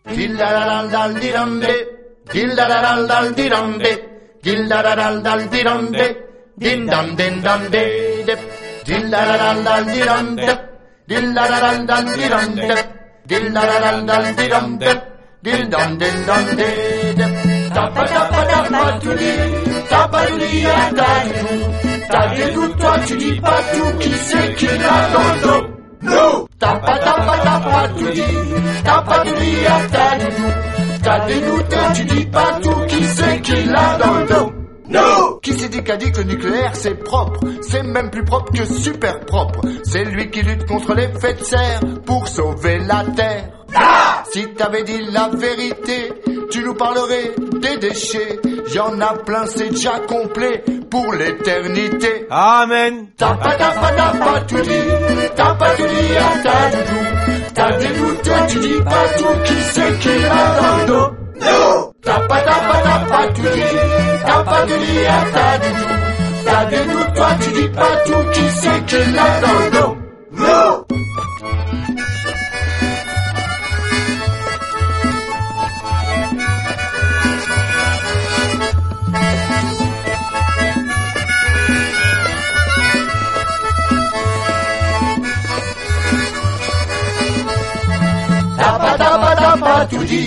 Dillararaldaldirande, dillararaldaldirande, dillararaldaldirande, dindandindande, dillararaldaldirande, dillararaldaldirande, dillararaldaldirande, dindandindande, tapadapadapaduli, tapadouliatadou, tadidou, toi tu dis pas tout, qui c'est qui l'a dans le dos? Nous! Tapadapadapaduli, tapadouliatadou, tadidou, toi tu dis pas tout, qui c'est qui l'a dans le dos? Non! Qui s'est dit qu'a dit que le nucléaire c'est propre? C'est même plus propre que super propre. C'est lui qui lutte contre l'effet de serre pour sauver la terre. Ah! Si t'avais dit la vérité, tu nous parlerais des déchets. Y'en a plein, c'est déjà complet pour l'éternité. Amen. Tapadapadapaduli, tapadouliatadou, tadidou, toi tu dis pas tout, qui c'est qui l'a dans le dos? Non! Tapadapadapaduli, tapadouliatadou, tadidou, toi tu dis pas tout, qui c'est qui l'a dans le dos? Non! Tapadapadapaduli,